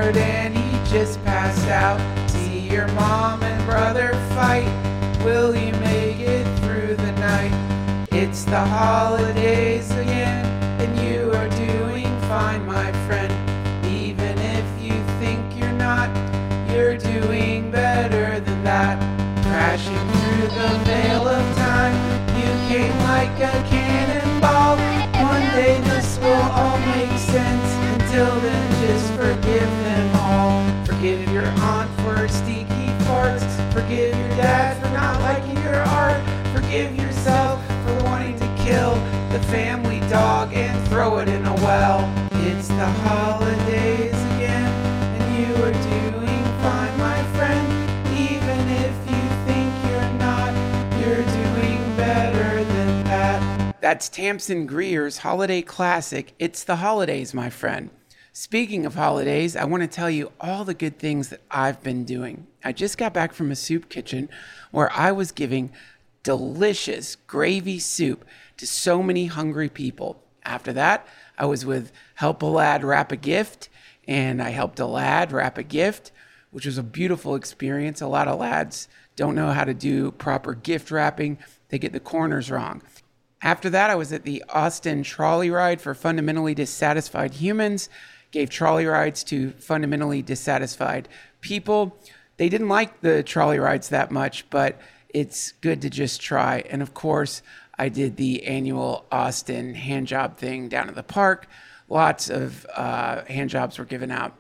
tired and he just passed out. See your mom and brother fight. Will you make it through the night? It's the holidays again, and you are doing fine, my friend. Even if you think you're not, you're doing better than that. Crashing through the veil of time, you came like a cannonball. One day this will all make sense. Until then, just forgive them all. Forgive your aunt for stinky farts. Forgive your dad for not liking your art. Forgive yourself for wanting to kill the family dog and throw it in a well. It's the holidays again, and you are doing fine, my friend. Even if you think you're not, you're doing better than that. That's Tamsin Greer's holiday classic, It's the Holidays, my friend. Speaking of holidays, I want to tell you all the good things that I've been doing. I just got back from a soup kitchen where I was giving delicious gravy soup to so many hungry people. After that, I was with Help a Lad Wrap a Gift, and I helped a lad wrap a gift, which was a beautiful experience. A lot of lads don't know how to do proper gift wrapping. They get the corners wrong. After that, I was at the Austin Trolley Ride for Fundamentally Dissatisfied Humans. Gave trolley rides to fundamentally dissatisfied people. They didn't like the trolley rides that much, but it's good to just try. And of course, I did the annual Austin hand job thing down at the park. Lots of hand jobs were given out.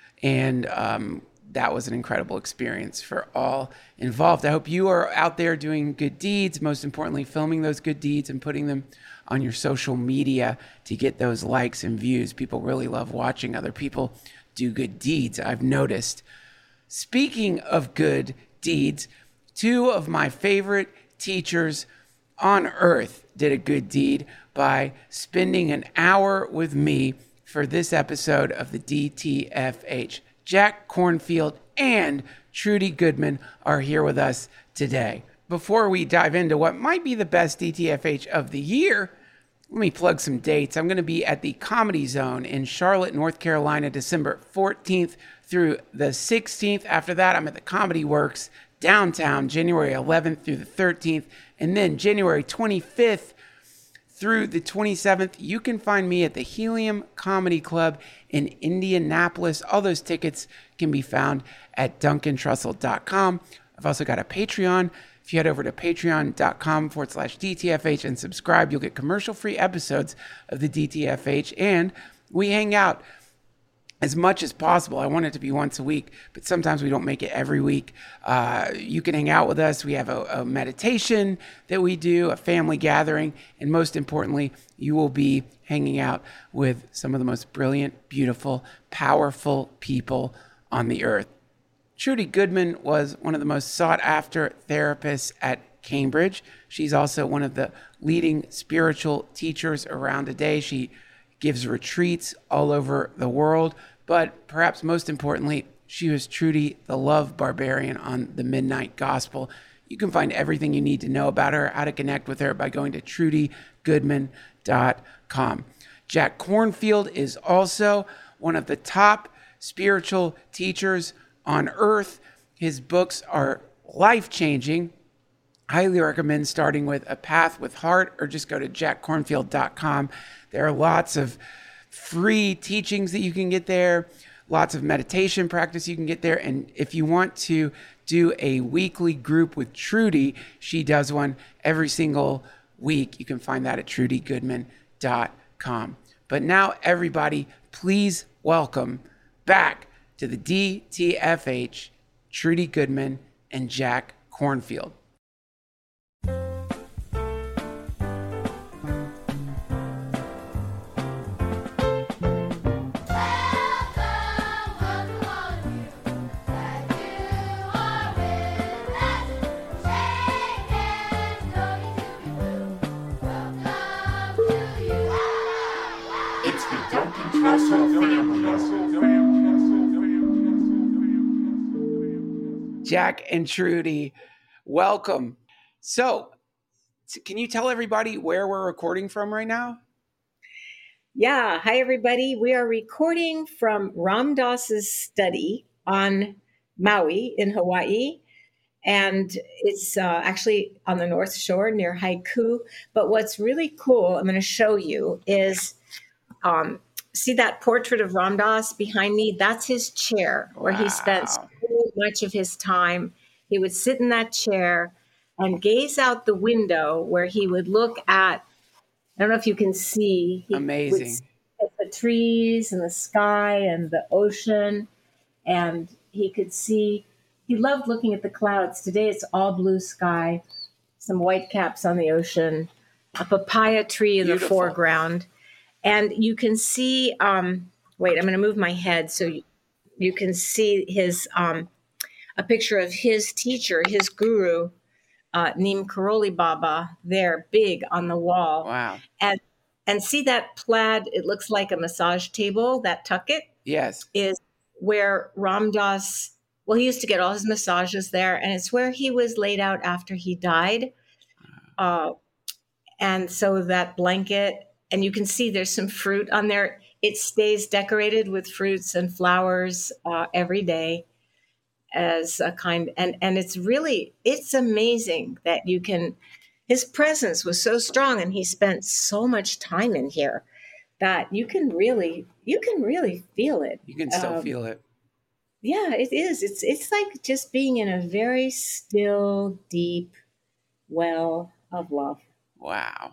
And that was an incredible experience for all involved. I hope you are out there doing good deeds, most importantly, filming those good deeds and putting them on your social media to get those likes and views. People really love watching other people do good deeds, I've noticed. Speaking of good deeds, two of my favorite teachers on earth did a good deed by spending an hour with me for this episode of the DTFH. Jack Kornfield and Trudy Goodman are here with us today. Before we dive into what might be the best DTFH of the year, let me plug some dates. I'm going to be at the Comedy Zone in Charlotte, North Carolina, December 14th through the 16th. After that, I'm at the Comedy Works downtown, January 11th through the 13th. And then January 25th through the 27th, you can find me at the Helium Comedy Club in Indianapolis. All those tickets can be found at duncantrussell.com. I've also got a Patreon. If you head over to patreon.com/DTFH and subscribe, you'll get commercial-free episodes of the DTFH, and we hang out as much as possible. I want it to be once a week, but sometimes we don't make it every week. You can hang out with us. We have a meditation that we do, a family gathering, and most importantly, you will be hanging out with some of the most brilliant, beautiful, powerful people on the earth. Trudy Goodman was one of the most sought-after therapists at Cambridge. She's also one of the leading spiritual teachers around today. She gives retreats all over the world, but perhaps most importantly, she was Trudy, the love barbarian on the Midnight Gospel. You can find everything you need to know about her, how to connect with her by going to trudygoodman.com. Jack Kornfield is also one of the top spiritual teachers on earth. His books are life-changing. Highly recommend starting with A Path with Heart, or just go to jackkornfield.com. There are lots of free teachings that you can get there, lots of meditation practice you can get there. And if you want to do a weekly group with Trudy, she does one every single week. You can find that at trudygoodman.com. But now, everybody, please welcome back to the DTFH, Trudy Goodman and Jack Kornfield. It's the Duncan Trussell family. Jack and Trudy, welcome. So, can you tell everybody where we're recording from right now? Yeah, hi everybody. We are recording from Ram Dass's study on Maui in Hawaii, and it's actually on the North Shore near Haiku. But what's really cool, I'm going to show you, is um, see that portrait of Ram Dass behind me? That's his chair where he spent Wow. so much of his time. He would sit in that chair and gaze out the window where he would look at, I don't know if you can see, he would see Amazing. the trees and the sky and the ocean, and he could see, he loved looking at the clouds. Today it's all blue sky, some white caps on the ocean, a papaya tree in the Beautiful. foreground. And you can see, wait, I'm going to move my head so you can see a picture of his teacher, his guru, Neem Karoli Baba, there, big on the wall. Wow. And see that plaid, it looks like a massage table, that tucket Yes. is where Ram Dass, well, he used to get all his massages there, and it's where he was laid out after he died. Uh, and so that blanket, and you can see there's some fruit on there. It stays decorated with fruits and flowers every day as a kind, and it's amazing that you can, his presence was so strong and he spent so much time in here that you can really feel it. You can still feel it. Yeah, it is. It's like just being in a very still, deep well of love. Wow.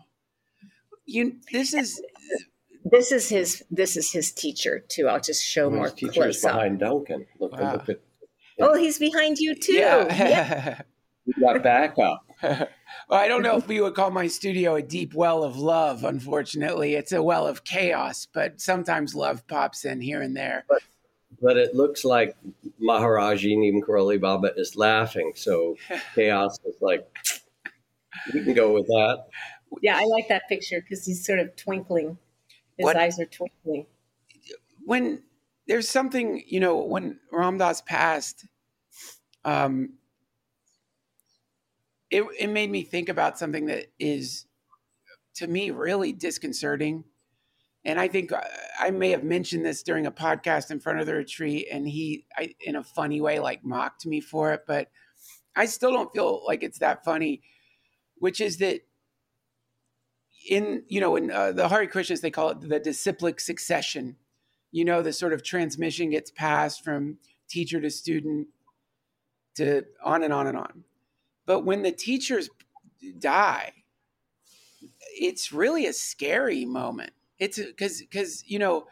This is This is his teacher too. I'll just show more His teacher's close up. behind Duncan. Look Wow. at Oh, he's behind you too. yeah. we got backup. Well, I don't know if we would call my studio a deep well of love. Unfortunately, it's a well of chaos, but sometimes love pops in here and there. But it looks like Maharaji Neem Karoli Baba is laughing. So chaos is like, we can go with that. Yeah, I like that picture because he's sort of twinkling. His What- eyes are twinkling. When there's something, when Ram Dass passed, it made me think about something that is, to me, really disconcerting. And I think I may have mentioned this during a podcast in front of the retreat, and in a funny way, like mocked me for it. But I still don't feel like it's that funny, which is that in the Hare Krishnas, they call it the disciplic succession. The sort of transmission gets passed from teacher to student to on and on and on. But when the teachers die, it's really a scary moment. It's because you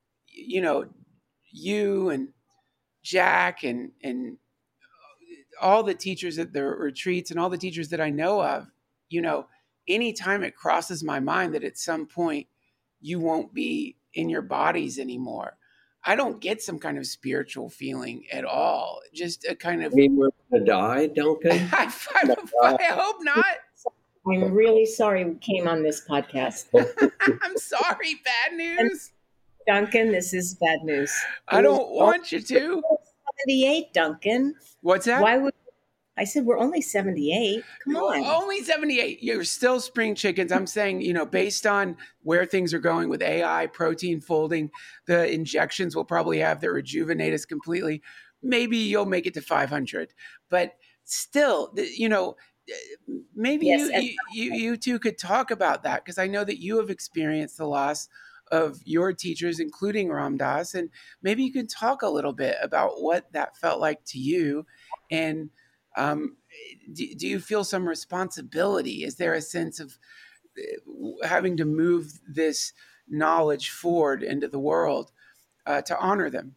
and Jack and all the teachers at the retreats and all the teachers that I know of, anytime it crosses my mind that at some point you won't be in your bodies anymore, I don't get some kind of spiritual feeling at all. Just a kind of, I mean, we're going to die, Duncan. I hope not. I'm really sorry we came on this podcast. I'm sorry, bad news. Duncan, this is bad news. I don't want you to. 78, Duncan. What's that? Why would I said we're only 78? Come on. Only 78. You're still spring chickens. I'm saying, based on where things are going with AI, protein folding, the injections will probably have that rejuvenate us completely. Maybe you'll make it to 500. But still, maybe Yes, you two could talk about that, because I know that you have experienced the loss of your teachers, including Ram Dass, and maybe you can talk a little bit about what that felt like to you. And do you feel some responsibility? Is there a sense of having to move this knowledge forward into the world to honor them?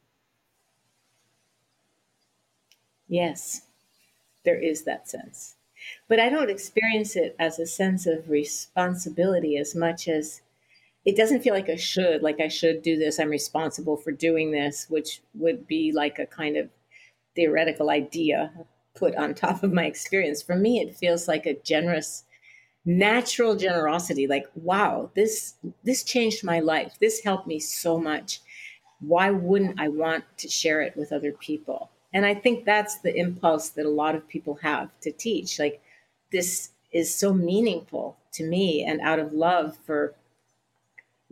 Yes, there is that sense. But I don't experience it as a sense of responsibility as much as it doesn't feel like I should do this. I'm responsible for doing this, which would be like a kind of theoretical idea put on top of my experience. For me, it feels like a generous, natural generosity. Like, wow, this changed my life. This helped me so much. Why wouldn't I want to share it with other people? And I think that's the impulse that a lot of people have to teach. Like, this is so meaningful to me, and out of love for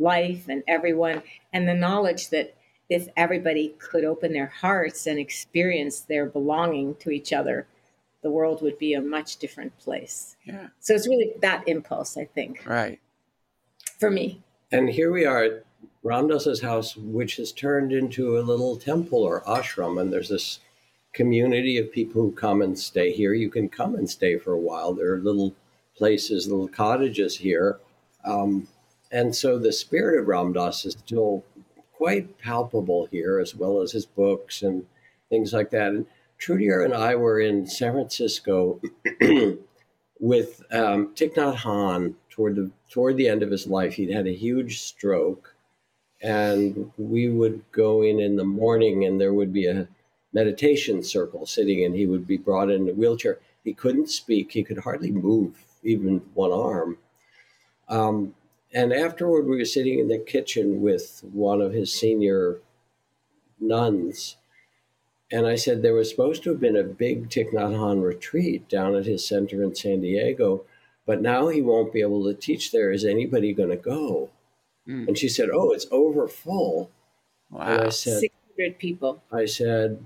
life and everyone, and the knowledge that if everybody could open their hearts and experience their belonging to each other, the world would be a much different place. Yeah. So it's really that impulse, I think, Right. for me. And here we are at Ram Dass's house, which has turned into a little temple or ashram. And there's this community of people who come and stay here. You can come and stay for a while. There are little places, little cottages here. And so the spirit of Ram Dass is still quite palpable here, as well as his books and things like that. And Trudier and I were in San Francisco with Thich Nhat Hanh toward the end of his life. He'd had a huge stroke, and we would go in the morning, and there would be a meditation circle sitting, and he would be brought in a wheelchair. He couldn't speak. He could hardly move even one arm. And afterward, we were sitting in the kitchen with one of his senior nuns. And I said there was supposed to have been a big Thich Nhat Hanh retreat down at his center in San Diego, but now he won't be able to teach there. Is anybody going to go? Mm. And she said, oh, it's over full. Wow. And I said, 600 people. I said,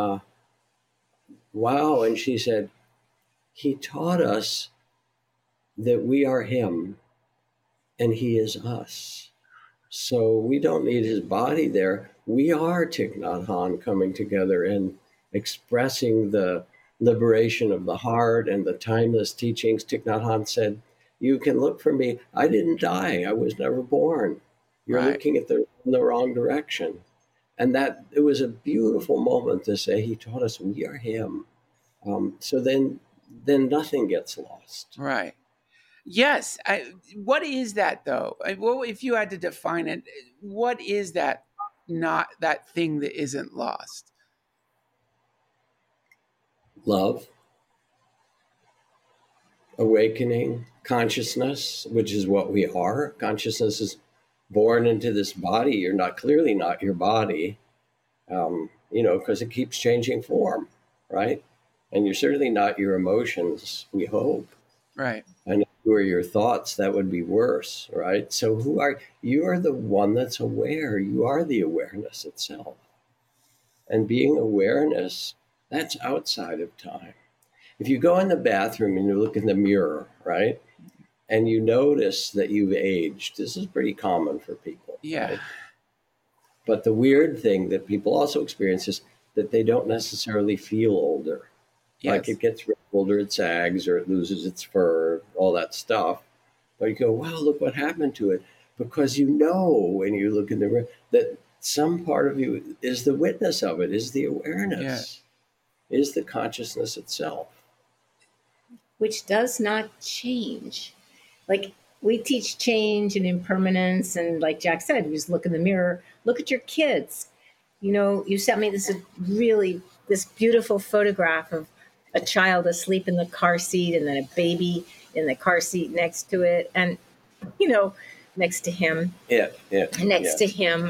wow. And she said, he taught us that we are him and he is us. So we don't need his body there. We are Thich Nhat Hanh coming together and expressing the liberation of the heart and the timeless teachings. Thich Nhat Hanh said, you can look for me. I didn't die. I was never born. You're Right. looking at in the wrong direction. And that it was a beautiful moment to say he taught us we are him. So then nothing gets lost. Right. Yes. What is that though? Well, if you had to define it, what is that? Not that thing that isn't lost. Love, awakening, consciousness, which is what we are. Consciousness is born into this body. You're clearly not your body, because it keeps changing form, right? And you're certainly not your emotions, we hope. Right. And if you are your thoughts, that would be worse, right? So who are you? Are the one that's aware. You are the awareness itself. And being awareness, that's outside of time. If you go in the bathroom and you look in the mirror, right? And you notice that you've aged, this is pretty common for people. Yeah. Right? But the weird thing that people also experience is that they don't necessarily feel older. Yes. Like it gets older, it sags or it loses its fur, all that stuff. But you go, wow, look what happened to it. Because you know when you look in the mirror that some part of you is the witness of it, is the awareness, is the consciousness itself. Which does not change. Like we teach change and impermanence, and like Jack said, you just look in the mirror, look at your kids. You sent me this beautiful photograph of a child asleep in the car seat and then a baby in the car seat next to it, and next to him. Next to him.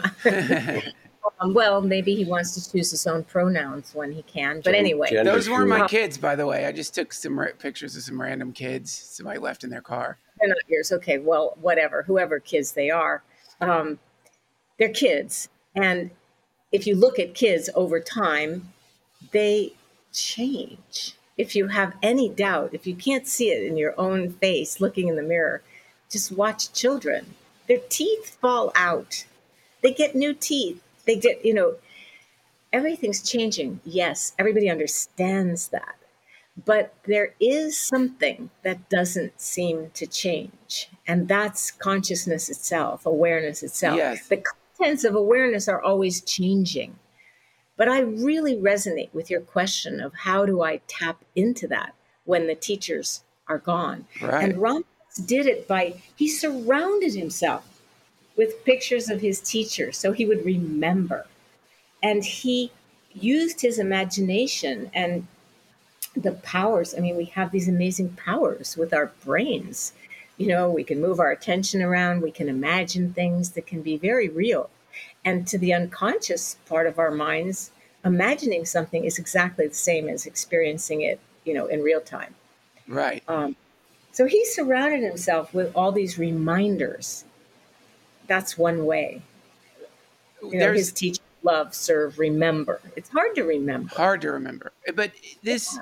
Well, maybe he wants to choose his own pronouns when he can. But anyway. Those weren't my kids, by the way. I just took some pictures of some random kids somebody left in their car. They're not yours. Okay, well, whatever. Whoever kids they are. They're kids. And if you look at kids over time, they change. If you have any doubt, if you can't see it in your own face looking in the mirror, just watch children. Their teeth fall out. They get new teeth. They get, everything's changing. Yes, everybody understands that. But there is something that doesn't seem to change. And that's consciousness itself, awareness itself. Yes. The contents of awareness are always changing. But I really resonate with your question of how do I tap into that when the teachers are gone? Right. And Ram did it he surrounded himself with pictures of his teachers so he would remember. And he used his imagination and the powers. I mean, we have these amazing powers with our brains. We can move our attention around. We can imagine things that can be very real. And to the unconscious part of our minds, imagining something is exactly the same as experiencing it, in real time. Right. So he surrounded himself with all these reminders that's one way. His There's teach, love, serve, remember. It's hard to remember. hard to remember, but this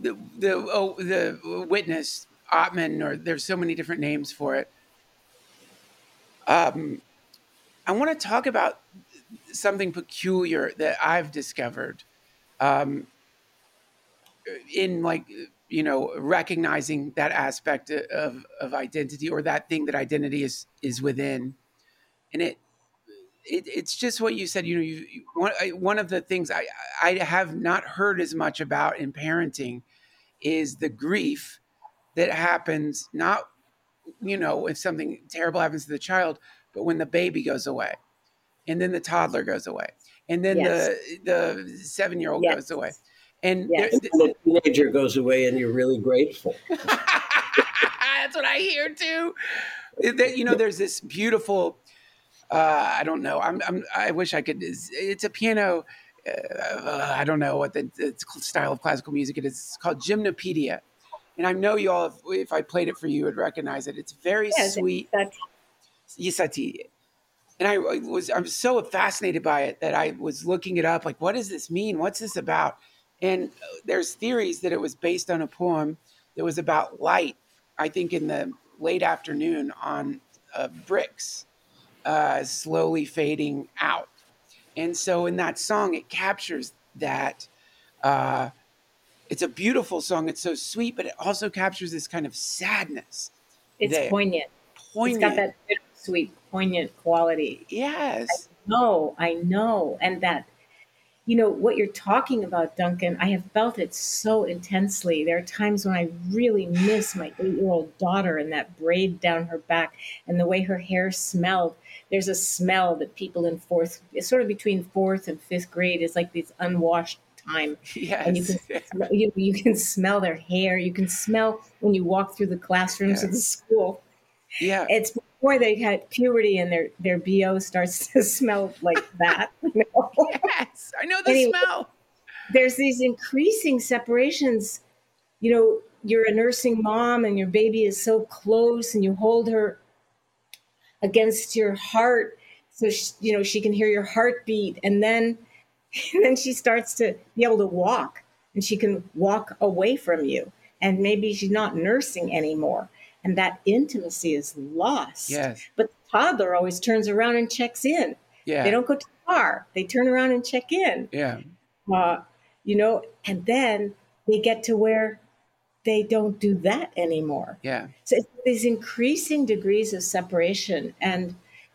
the witness Ottman, or there's so many different names for it. I want to talk about something peculiar that I've discovered in recognizing that aspect of identity, or that thing that identity is within. And it's just what you said. One of the things I have not heard as much about in parenting is the grief that happens, not if something terrible happens to the child, but when the baby goes away, and then the toddler goes away, and then the 7-year-old goes away, and the teenager goes away, and you're really grateful. That's what I hear too. There's this beautiful. I don't know. I wish I could. It's a piano. I don't know what the style of classical music it is. It's called Gymnopedia, and I know you all. If I played it for you, would recognize it. It's very sweet. Yisati. And I'm so fascinated by it that I was looking it up. Like, what does this mean? What's this about? And there's theories that it was based on a poem that was about light. I think in the late afternoon on bricks. Slowly fading out. And so in that song, it captures that. It's a beautiful song. It's so sweet, but it also captures this kind of sadness. It's poignant. It's got that bittersweet, poignant quality. Yes. I know. And that, what you're talking about, Duncan, I have felt it so intensely. There are times when I really miss my 8-year-old daughter and that braid down her back and the way her hair smelled. There's a smell that people in sort of between 4th and 5th grade, is like this unwashed time. Yes. And you can smell their hair. You can smell when you walk through the classrooms of the school. Yeah. It's before they had puberty and their BO starts to smell like that. Yes, I know the smell. There's these increasing separations. You're a nursing mom and your baby is so close and you hold her against your heart so she can hear your heartbeat, and then she starts to be able to walk, and she can walk away from you, and maybe she's not nursing anymore, and that intimacy is lost. Yes. But the toddler always turns around and checks in. Yeah. They don't go to the car. They turn around and check in. Yeah. And then they get to where they don't do that anymore. Yeah. So it's these increasing degrees of separation. And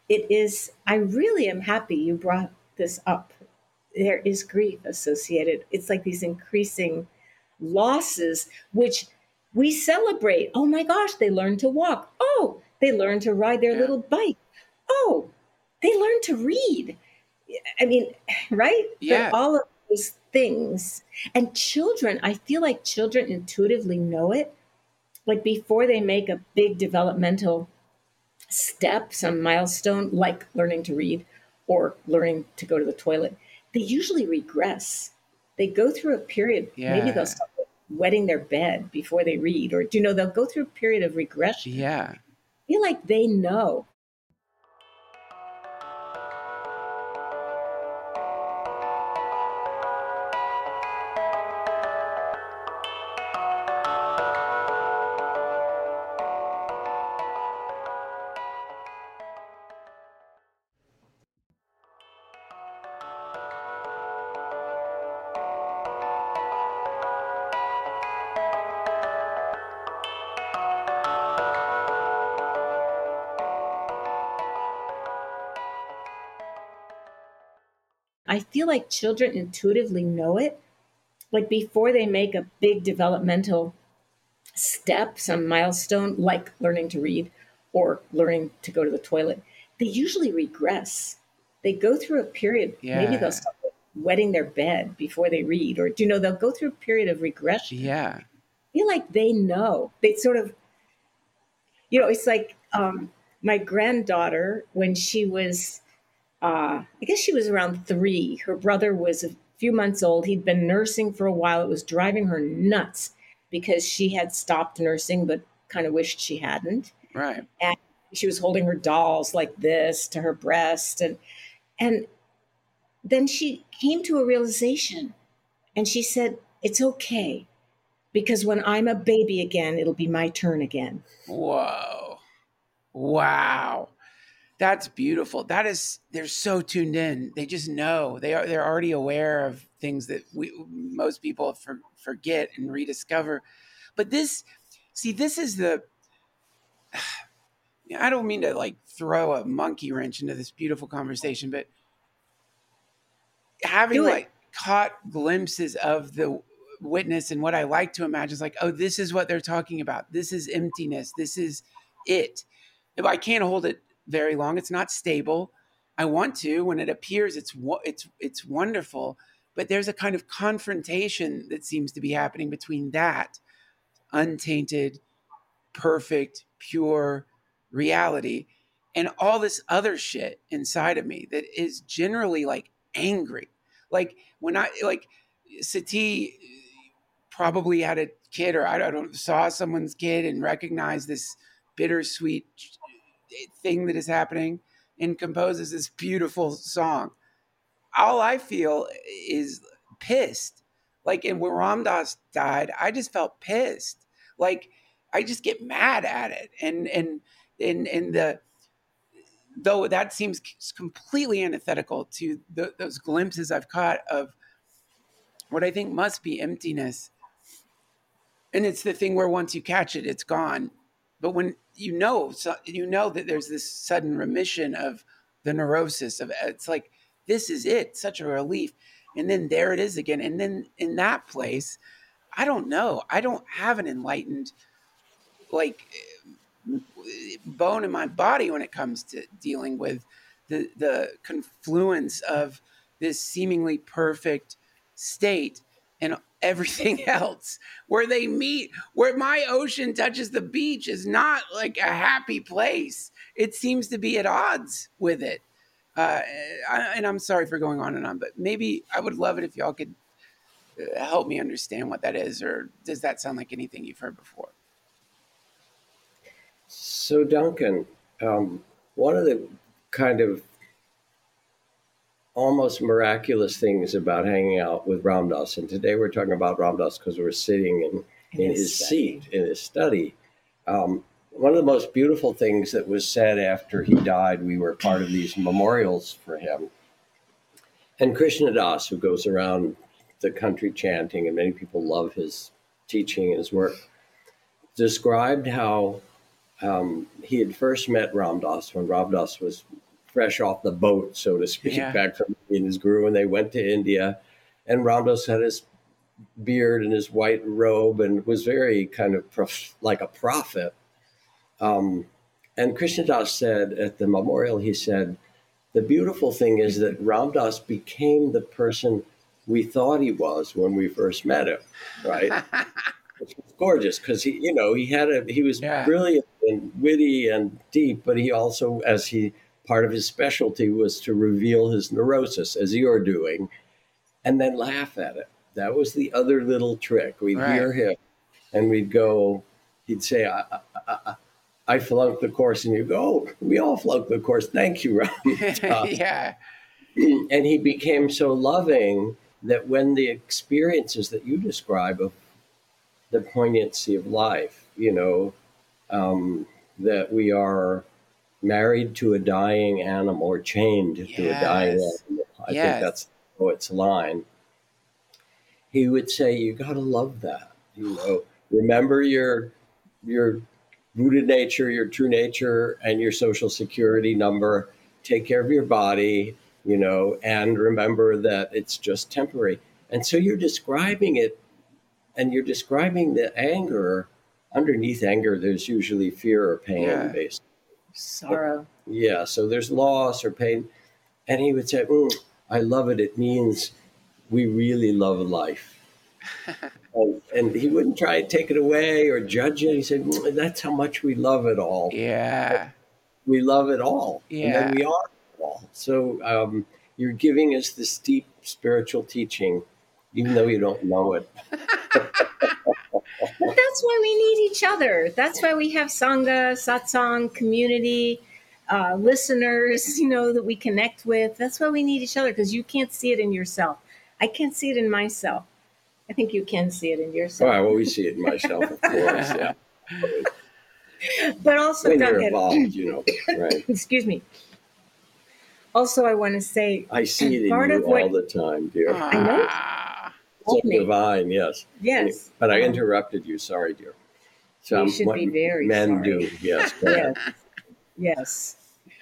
I really am happy you brought this up. There is grief associated. It's like these increasing losses, which we celebrate. Oh my gosh, they learned to walk. Oh, they learned to ride their little bike. Oh, they learned to read. I mean, right? Yeah. But all of those things. And children, I feel like children intuitively know it. Like before they make a big developmental step, some milestone, like learning to read or learning to go to the toilet, they usually regress. They go through a period, maybe they'll start wetting their bed before they read, or they'll go through a period of regression. Yeah. I feel like they know. I feel like children intuitively know it. Like before they make a big developmental step, some milestone, like learning to read or learning to go to the toilet, they usually regress. They go through a period, maybe they'll start wetting their bed before they read, or they'll go through a period of regression. Yeah. I feel like they know. They sort of, it's like my granddaughter, when she was, I guess she was around 3. Her brother was a few months old. He'd been nursing for a while. It was driving her nuts because she had stopped nursing, but kind of wished she hadn't. Right. And she was holding her dolls like this to her breast. And then she came to a realization and she said, it's okay, because when I'm a baby again, it'll be my turn again. Whoa. Wow. That's beautiful. They're so tuned in. They just know. They're already aware of things that most people forget and rediscover. But this is I don't mean to like throw a monkey wrench into this beautiful conversation, but having like caught glimpses of the witness, and what I like to imagine is like, oh, this is what they're talking about. This is emptiness. This is it. If I can't hold it very long, it's not stable. I want to. When it appears, it's wonderful. But there's a kind of confrontation that seems to be happening between that untainted, perfect, pure reality and all this other shit inside of me that is generally like angry. Like when Sati probably had a kid, or I don't know, saw someone's kid and recognized this bittersweet thing that is happening and composes this beautiful song. All I feel is pissed. Like, and when Ram Dass died, I just felt pissed. Like, I just get mad at it. And though that seems completely antithetical to those glimpses I've caught of what I think must be emptiness. And it's the thing where once you catch it, it's gone. But when you know that there's this sudden remission of the neurosis of, it's like, this is it, such a relief. And then there it is again. And then in that place, I don't know. I don't have an enlightened, like, bone in my body when it comes to dealing with the confluence of this seemingly perfect state and everything else. Where they meet, where my ocean touches the beach, is not like a happy place. It seems to be at odds with it. And I'm sorry for going on and on, but maybe I would love it if y'all could help me understand what that is, or does that sound like anything you've heard before? So, Duncan, one of the kind of almost miraculous things about hanging out with Ram Dass, and today we're talking about Ram Dass because we're sitting in his seat, in his study. One of the most beautiful things that was said after he died, we were part of these memorials for him. And Krishna Das, who goes around the country chanting, and many people love his teaching and his work, described how he had first met Ram Dass when Ram Dass was fresh off the boat, so to speak, back from his guru, and they went to India. And Ram Dass had his beard and his white robe and was very kind of like a prophet. And Krishna Das said at the memorial, he said, the beautiful thing is that Ram Dass became the person we thought he was when we first met him, right? Which was gorgeous because he was brilliant and witty and deep, but he also, part of his specialty was to reveal his neurosis, as you're doing, and then laugh at it. That was the other little trick. We'd hear him and he'd say, I flunked the course, and you go, oh, we all flunked the course. Thank you, Ram. Yeah. And he became so loving that when the experiences that you describe of the poignancy of life, that we are married to a dying animal or chained to a dying animal. I think that's the poet's line. He would say, you got to love that. Remember your rooted nature, your true nature, and your social security number. Take care of your body, and remember that it's just temporary. And so you're describing it, and you're describing the anger. Underneath anger, there's usually fear or pain, basically. Sorrow. So there's loss or pain. And he would say, I love it. It means we really love life. and he wouldn't try to take it away or judge it. He said, that's how much we love it all. Yeah. We love it all. Yeah. And then we are it all. So you're giving us this deep spiritual teaching, even though you don't know it. But that's why we need each other. That's why we have Sangha, satsang, community, listeners, that we connect with. That's why we need each other, because you can't see it in yourself. I can't see it in myself. I think you can see it in yourself. I always see it in myself, of course, yeah. But also, When you're Duncan, evolved, right? excuse me. Also, I want to say, I see it in part you of what- all the time, dear. I know. So me. divine, yes. Yes. But I interrupted you. Sorry, dear. So You should what be very men sorry. do, yes. Go ahead. Yes.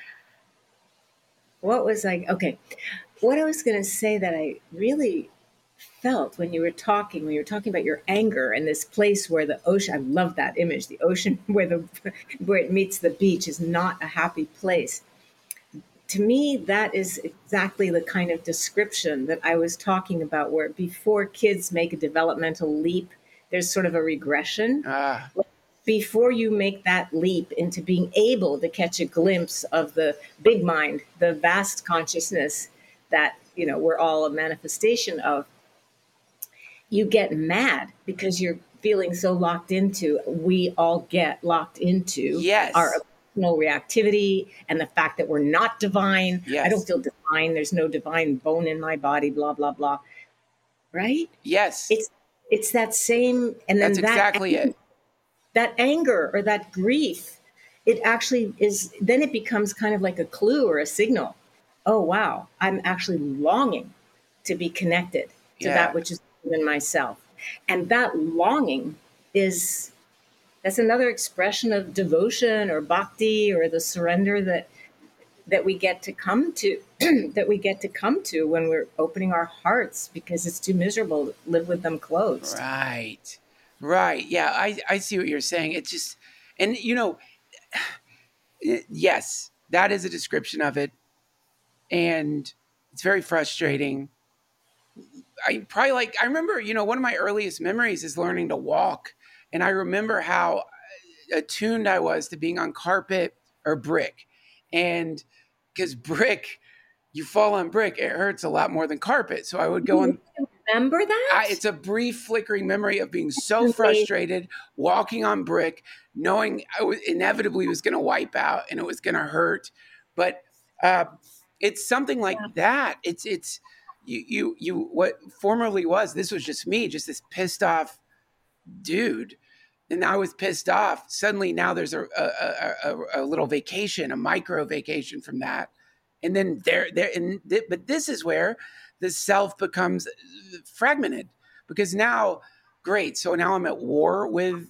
What was I? Okay. What I was going to say that I really felt when you were talking about your anger and this place where the ocean, I love that image, the ocean where it meets the beach is not a happy place. To me, that is exactly the kind of description that I was talking about, where before kids make a developmental leap, there's sort of a regression. Before you make that leap into being able to catch a glimpse of the big mind, the vast consciousness that, we're all a manifestation of, you get mad because you're feeling so locked into, we all get locked into Yes. our emotional reactivity and the fact that we're not divine. Yes. I don't feel divine. There's no divine bone in my body, blah, blah, blah. Right? Yes. It's that same, and then That's exactly it. That anger or that grief, it actually is, then it becomes kind of like a clue or a signal. Oh, wow, I'm actually longing to be connected to that which is within myself. And that longing that's another expression of devotion or bhakti or the surrender that we get to come to, when we're opening our hearts, because it's too miserable to live with them closed. Right. Yeah, I see what you're saying. It's just, and yes, that is a description of it. And it's very frustrating. I remember, one of my earliest memories is learning to walk. And I remember how attuned I was to being on carpet or brick. And because brick, you fall on brick, it hurts a lot more than carpet. So I would go on. Remember that? It's a brief flickering memory of being so frustrated, walking on brick, knowing I inevitably was going to wipe out and it was going to hurt. But it's something like that. It's you what formerly was, this was just me, just this pissed off dude. And I was pissed off. Suddenly now there's a little vacation, a micro vacation from that. And then but this is where the self becomes fragmented, because now, great. So now I'm at war with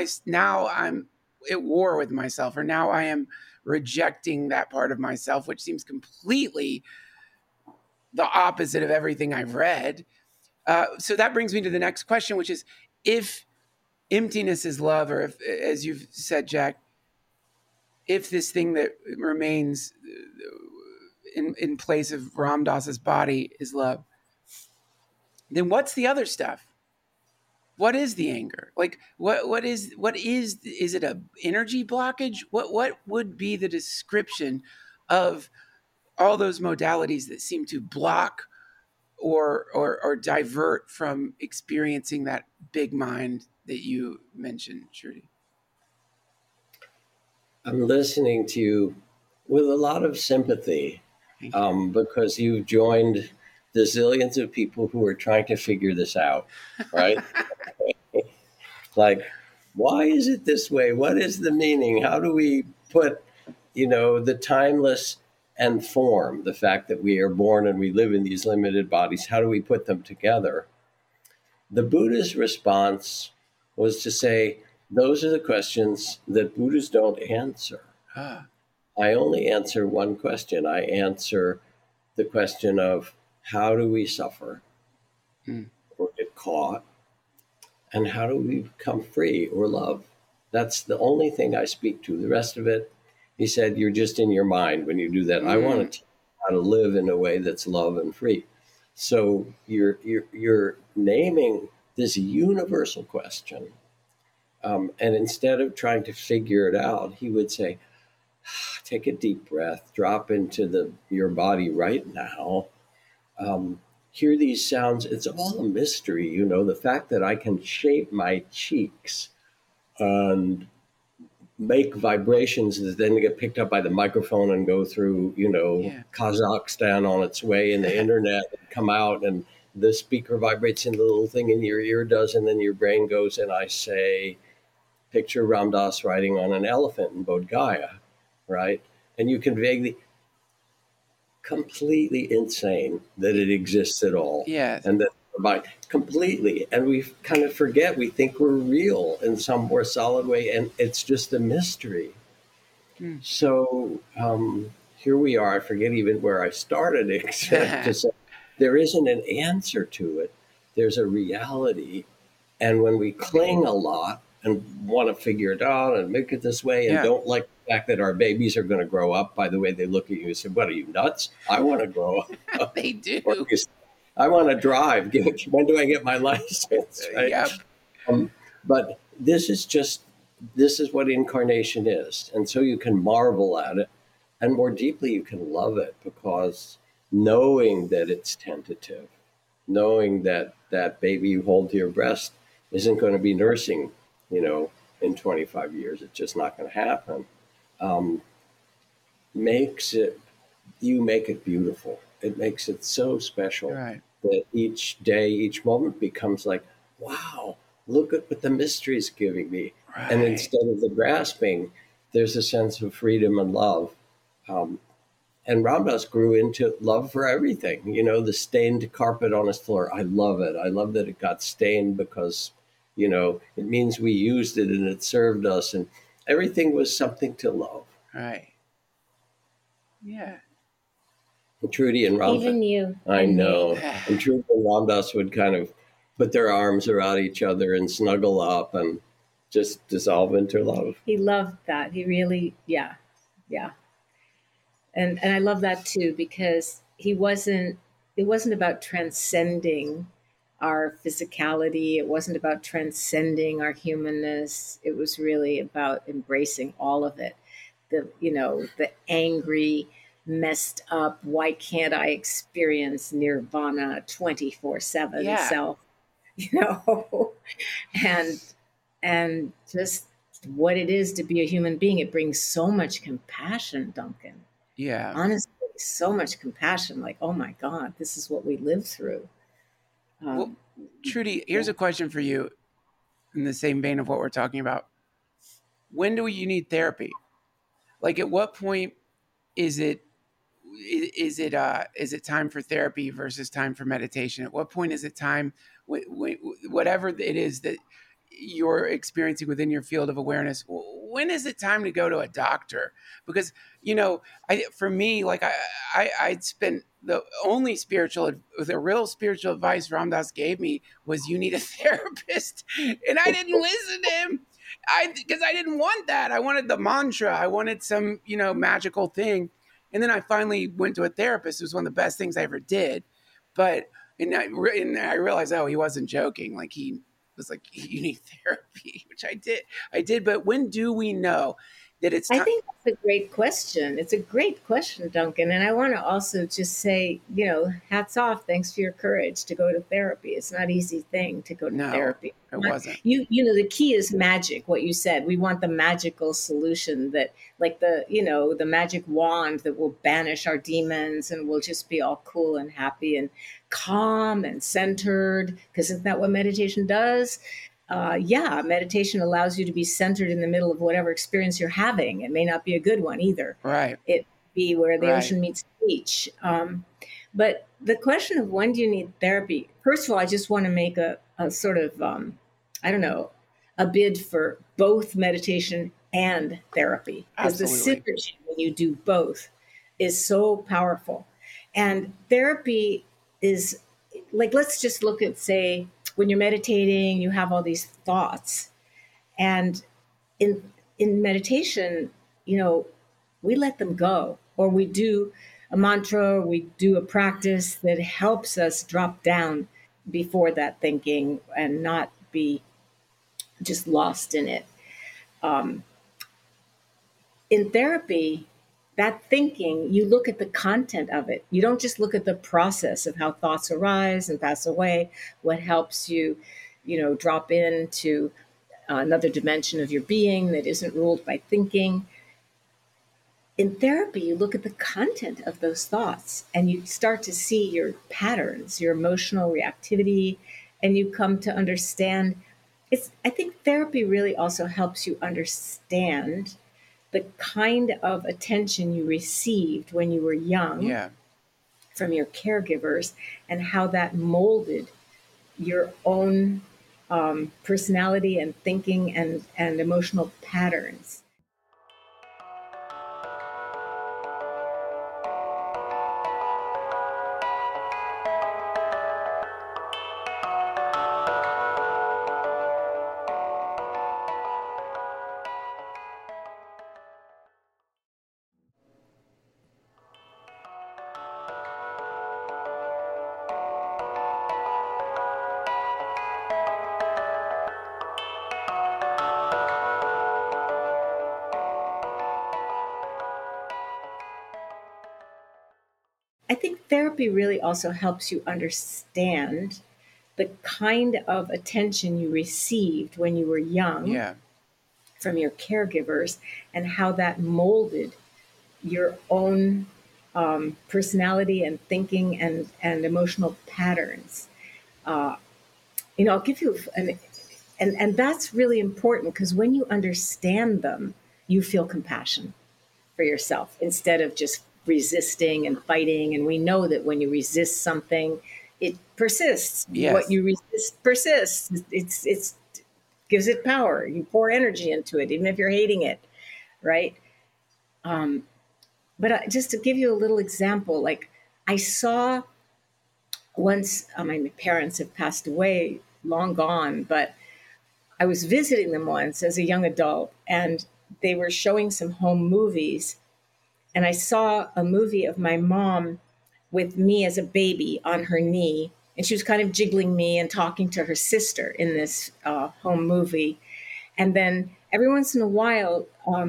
myself, or now I am rejecting that part of myself, which seems completely the opposite of everything I've read. So that brings me to the next question, which is, if emptiness is love, or if, as you've said, Jack, if this thing that remains in place of Ram Dass's body is love, then what's the other stuff? What is the anger? Like, what is it a energy blockage? What would be the description of all those modalities that seem to block or divert from experiencing that big mind that you mentioned, Shruti? I'm listening to you with a lot of sympathy, because you've joined the zillions of people who are trying to figure this out, right? Like, why is it this way? What is the meaning? How do we put, the timeless and form, the fact that we are born and we live in these limited bodies, how do we put them together? The Buddha's response was to say, those are the questions that Buddhists don't answer. I only answer one question. I answer the question of, how do we suffer or get caught? And how do we become free or love? That's the only thing I speak to. The rest of it, he said, you're just in your mind when you do that. I want to teach you how to live in a way that's love and free. So you're naming this universal question. And instead of trying to figure it out, he would say, take a deep breath, drop into your body right now. Hear these sounds. It's all a mystery, the fact that I can shape my cheeks and make vibrations that then get picked up by the microphone and go through, Yeah. Kazakhstan on its way in the internet and come out, and the speaker vibrates and the little thing in your ear does, and then your brain goes, and I say, picture Ram Dass riding on an elephant in Bodh Gaya, right? And you can vaguely, completely insane that it exists at all. Yeah. And that by completely, and we kind of forget, we think we're real in some more solid way, and it's just a mystery. So here we are. I forget even where I started, except to say there isn't an answer to it. There's a reality, and when we cling a lot and want to figure it out and make it this way, and Yeah. don't like the fact that our babies are going to grow up by the way they look at you and say, "What are you, nuts? I want to grow up." They do. Or you say, I want to drive. When do I get my license? Right? Yep. But this is what incarnation is. And so you can marvel at it, and more deeply you can love it, because knowing that it's tentative, knowing that that baby you hold to your breast isn't going to be nursing, in 25 years, it's just not going to happen, you make it beautiful. It makes it so special. Right. That each day, each moment becomes like, wow, look at what the mystery is giving me. Right. And instead of the grasping, there's a sense of freedom and love. And Ram Dass grew into love for everything. The stained carpet on his floor. I love it. I love that it got stained, because, it means we used it and it served us. And everything was something to love. Right. Yeah. And Trudy and Ram Dass. Even you. I and know. me. And Trudy and Ram Dass would kind of put their arms around each other and snuggle up and just dissolve into love. He loved that. He really, yeah. And I love that too, because it wasn't about transcending our physicality. It wasn't about transcending our humanness. It was really about embracing all of it. The angry, messed up, why can't I experience nirvana 24/7 Yeah. self, and just what it is to be a human being. It brings so much compassion, Duncan. Yeah. Honestly, so much compassion. Like, oh my God, this is what we live through. Well, Trudy, here's a question for you in the same vein of what we're talking about. When do you need therapy? Like, at what point is it time for therapy versus time for meditation? At what point is it time, whatever it is that you're experiencing within your field of awareness, when is it time to go to a doctor? Because, for me, like I'd spent the real spiritual advice Ram Dass gave me was, you need a therapist. And I didn't listen to him. Because I didn't want that. I wanted the mantra. I wanted some, magical thing. And then I finally went to a therapist. It was one of the best things I ever did. But, and I realized, he wasn't joking. Like, he was like, you need therapy, which I did. But when do we know that it's time? I think that's a great question. It's a great question, Duncan. And I want to also just say, hats off. Thanks for your courage to go to therapy. It's not an easy thing to go to therapy. It wasn't. The key is magic, what you said. We want the magical solution that, like the magic wand that will banish our demons, and we'll just be all cool and happy and calm and centered. Because isn't that what meditation does? Meditation allows you to be centered in the middle of whatever experience you're having. It may not be a good one either. Right. It be where the Right. ocean meets the beach. But the question of when do you need therapy? First of all, I just want to make a sort of, a bid for both meditation and therapy. Because the Absolutely. synergy when you do both is so powerful. And therapy is like, let's just look at, say, when you're meditating, you have all these thoughts. And in meditation, we let them go, or we do a mantra, or we do a practice that helps us drop down before that thinking and not be just lost in it. In therapy, that thinking, you look at the content of it. You don't just look at the process of how thoughts arise and pass away. What helps you, drop into another dimension of your being that isn't ruled by thinking. In therapy, you look at the content of those thoughts and you start to see your patterns, your emotional reactivity, and you come to understand. I think therapy really also helps you understand the kind of attention you received when you were young Yeah. from your caregivers and how that molded your own personality and thinking and emotional patterns. I think therapy really also helps you understand the kind of attention you received when you were young Yeah. from your caregivers and how that molded your own personality and thinking and emotional patterns. Uh, I'll give you and that's really important because when you understand them, you feel compassion for yourself instead of just resisting and fighting. And we know that when you resist something, it persists. What Yes. you resist persists. It's gives it power. You pour energy into it, even if you're hating it, right? Um, but just to give you a little example, like I saw once, my parents have passed away, long gone, but I was visiting them once as a young adult, and they were showing some home movies. And I saw a movie of my mom with me as a baby on her knee. And she was kind of jiggling me and talking to her sister in this home movie. And then every once in a while,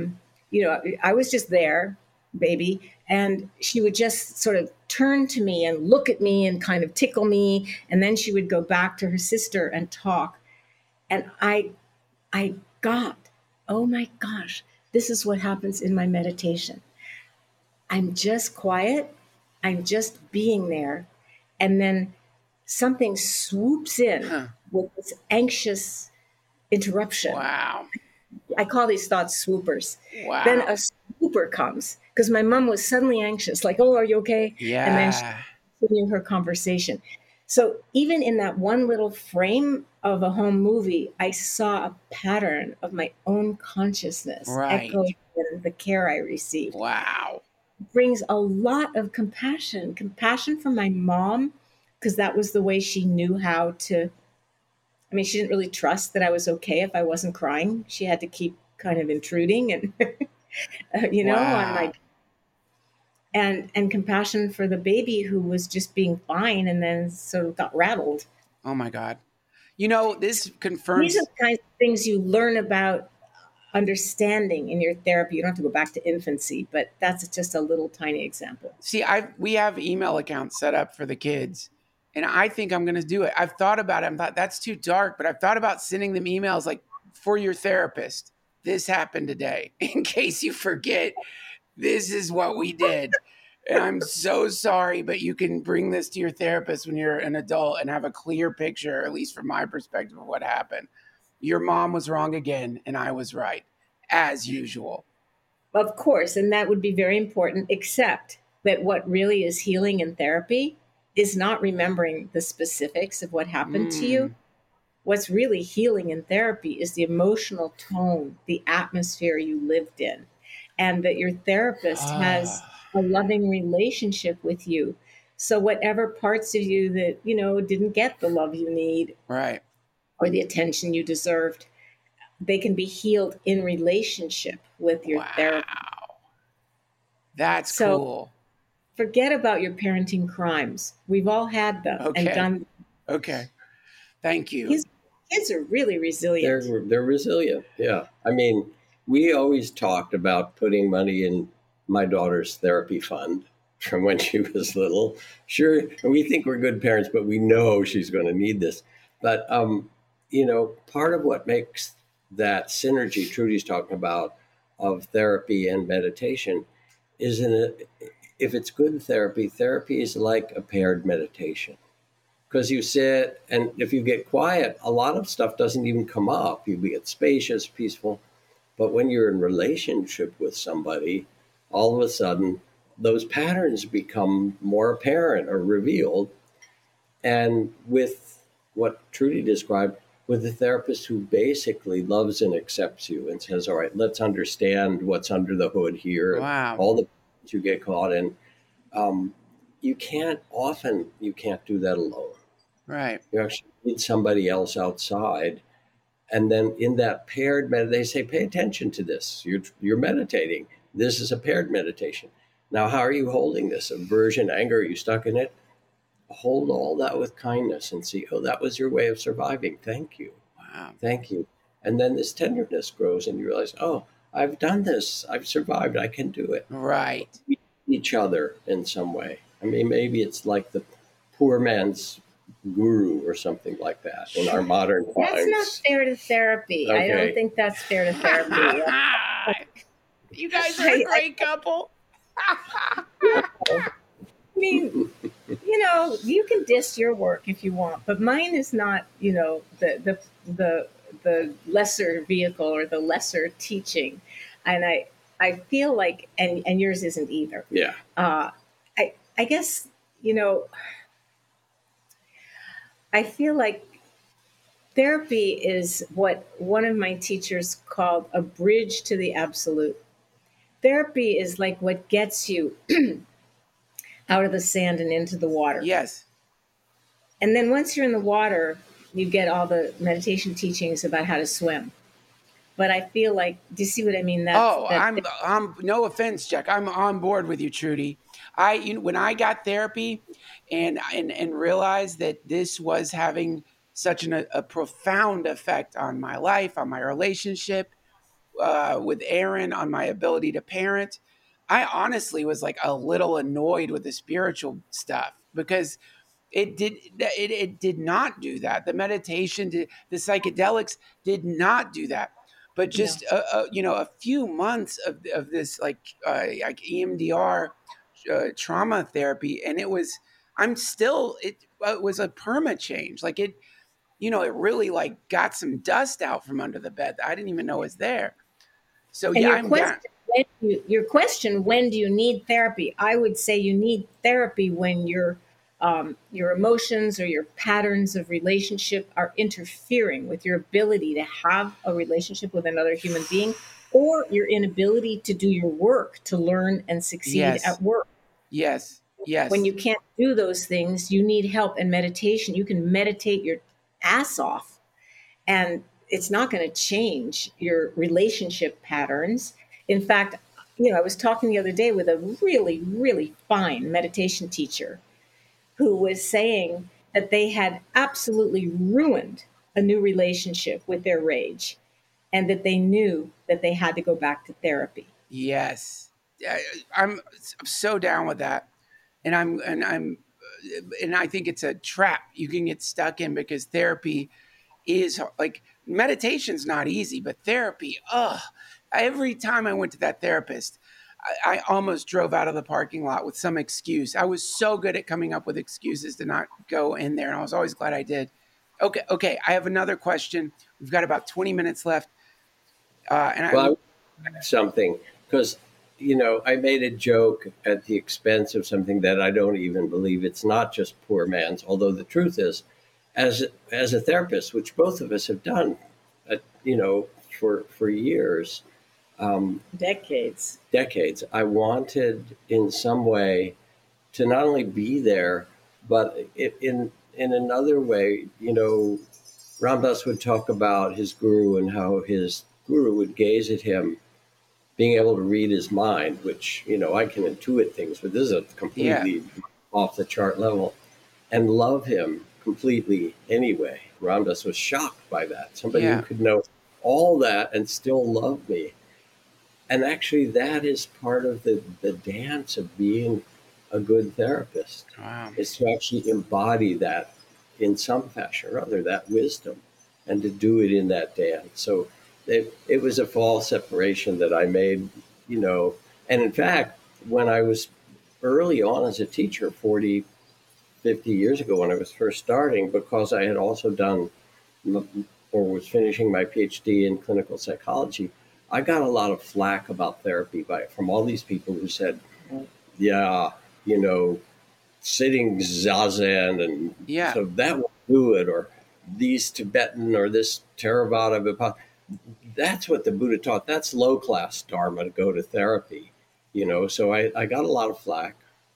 I was just there, baby, and she would just sort of turn to me and look at me and kind of tickle me. And then she would go back to her sister and talk. And I got, oh my gosh, this is what happens in my meditation. I'm just quiet. I'm just being there. And then something swoops in Huh. with this anxious interruption. Wow. I call these thoughts swoopers. Wow. Then a swooper comes because my mom was suddenly anxious, like, oh, are you okay? And then she Yeah. continued her conversation. So even in that one little frame of a home movie, I saw a pattern of my own consciousness Right. echoing in the care I received. Wow. Brings a lot of compassion for my mom, because that was the way she knew how to. I mean, she didn't really trust that I was okay if I wasn't crying. She had to keep kind of intruding and, on my, Wow. and compassion for the baby who was just being fine and then sort of got rattled. Oh my God. This These confirms. are the kinds of things you learn about understanding in your therapy. You don't have to go back to infancy, but that's just a little tiny example. See, we have email accounts set up for the kids, and I think I'm going to do it. I've thought about it. I'm thought that's too dark, but I've thought about sending them emails like, for your therapist, this happened today. In case you forget, this is what we did. And I'm so sorry, but you can bring this to your therapist when you're an adult and have a clear picture, at least from my perspective, of what happened. Your mom was wrong again, and I was right, as usual. Of course, and that would be very important, except that what really is healing in therapy is not remembering the specifics of what happened to you. What's really healing in therapy is the emotional tone, the atmosphere you lived in, and that your therapist has a loving relationship with you. So whatever parts of you that, didn't get the love you need Right. or the attention you deserved, they can be healed in relationship with your therapist. That's So cool. forget about your parenting crimes. We've all had them and Okay. done. Okay. Thank you. Kids are really resilient. They're resilient. Yeah. I mean, we always talked about putting money in my daughter's therapy fund from when she was little. Sure, we think we're good parents, but we know she's going to need this. But part of what makes that synergy Trudy's talking about of therapy and meditation isn't it? If it's good therapy, therapy is like a paired meditation because you sit and if you get quiet, a lot of stuff doesn't even come up. You get spacious, peaceful. But when you're in relationship with somebody, all of a sudden those patterns become more apparent or revealed. And with what Trudy described, with a therapist who basically loves and accepts you and says, all right, let's understand what's under the hood here, Wow. all the you get caught in. You can't do that alone. Right. You actually need somebody else outside. And then in that paired they say, pay attention to this. You're meditating. This is a paired meditation. Now, how are you holding this? Aversion, anger, are you stuck in it? Hold all that with kindness and see, oh, that was your way of surviving. Thank you. Wow. Thank you. And then this tenderness grows and you realize, oh, I've done this. I've survived. I can do it. Right. We need each other in some way. I mean, maybe it's like the poor man's guru or something like that in our modern times. That's not fair to therapy. I Okay. don't think that's fair to therapy. You guys are a great couple. I mean, you can diss your work if you want, but mine is not, the lesser vehicle or the lesser teaching. And I feel like, and yours isn't either. Yeah. I guess, I feel like therapy is what one of my teachers called a bridge to the absolute. Therapy is like what gets you out of the sand and into the water. Yes. And then once you're in the water, you get all the meditation teachings about how to swim. But I feel like, do you see what I mean? I'm no offense, Jack. I'm on board with you, Trudy. When I got therapy and realized that this was having such a profound effect on my life, on my relationship with Aaron, on my ability to parent, I honestly was like a little annoyed with the spiritual stuff because it did not do that. The meditation, the psychedelics did not do that. But just a few months of this like EMDR trauma therapy, and it was a perma change. Like it really like got some dust out from under the bed that I didn't even know was there. So and your question, when do you need therapy? I would say you need therapy when your emotions or your patterns of relationship are interfering with your ability to have a relationship with another human being, or your inability to do your work, to learn and succeed at work. Yes. When you can't do those things, you need help and meditation. You can meditate your ass off, and it's not going to change your relationship patterns. In fact, I was talking the other day with a really, really fine meditation teacher who was saying that they had absolutely ruined a new relationship with their rage and that they knew that they had to go back to therapy. Yes. I'm so down with that. And I think it's a trap you can get stuck in because therapy is like meditation's not easy, but therapy, every time I went to that therapist, I almost drove out of the parking lot with some excuse. I was so good at coming up with excuses to not go in there, and I was always glad I did. Okay. I have another question. We've got about 20 minutes left. Something, because, I made a joke at the expense of something that I don't even believe. It's not just poor man's, although the truth is, as a therapist, which both of us have done, for years, decades, I wanted in some way to not only be there, but in another way, Ram Dass would talk about his guru and how his guru would gaze at him, being able to read his mind, which, I can intuit things, but this is a completely off the chart level, and love him completely anyway. Ram Dass was shocked by that. Somebody who could know all that and still love me. And actually, that is part of the dance of being a good therapist. Wow. Is to actually embody that in some fashion or other, that wisdom, and to do it in that dance. So it was a false separation that I made, you know. And in fact, when I was early on as a teacher, 40, 50 years ago, when I was first starting, because I had also done or was finishing my PhD in clinical psychology, I got a lot of flack about therapy from all these people who said, yeah, you know, sitting zazen and Yeah. so that will do it, or these Tibetan or this Theravada that's what the Buddha taught. That's low class dharma to go to therapy, you know. So I got a lot of flack.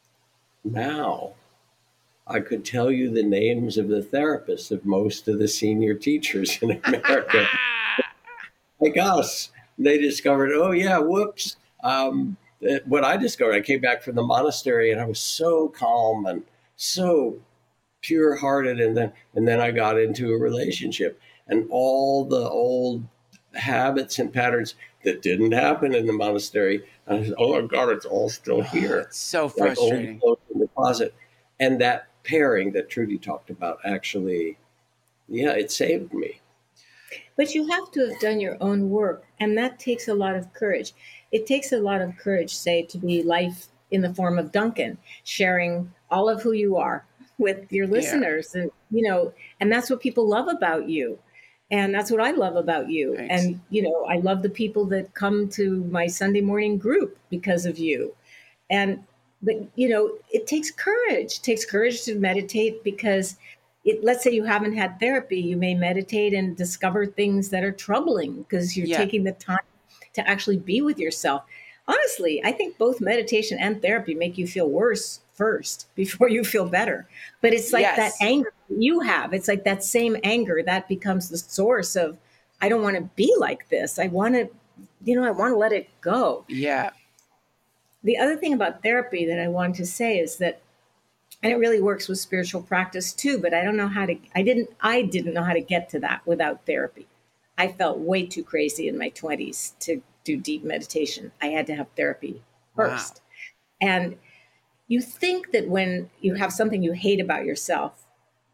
Now I could tell you the names of the therapists of most of the senior teachers in America, like us. They discovered, oh yeah, whoops. What I discovered, I came back from the monastery and I was so calm and so pure hearted, and then I got into a relationship, and all the old habits and patterns that didn't happen in the monastery. I said, oh my God, it's all still here. It's so Like old frustrating. clothes in the closet. And that pairing that Trudy talked about actually, yeah, it saved me. But you have to have done your own work, and that takes a lot of courage. It takes a lot of courage, say, to be life in the form of Duncan, sharing all of who you are with your Yeah. listeners, and you know, and that's what people love about you, and that's what I love about you. Thanks. And you know, I love the people that come to my Sunday morning group because of you. And but you know, it takes courage. It takes courage to meditate because let's say you haven't had therapy, you may meditate and discover things that are troubling because you're Yeah. taking the time to actually be with yourself. Honestly, I think both meditation and therapy make you feel worse first before you feel better. But it's like that Yes. anger you have. It's like that same anger that becomes the source of, I don't want to be like this. I want to, you know, I want to let it go. Yeah. The other thing about therapy that I wanted to say is that, and it really works with spiritual practice too, but I don't know how to, I didn't know how to get to that without therapy. I felt way too crazy in my 20s to do deep meditation. I had to have therapy Wow. first. And you think that when you have something you hate about yourself,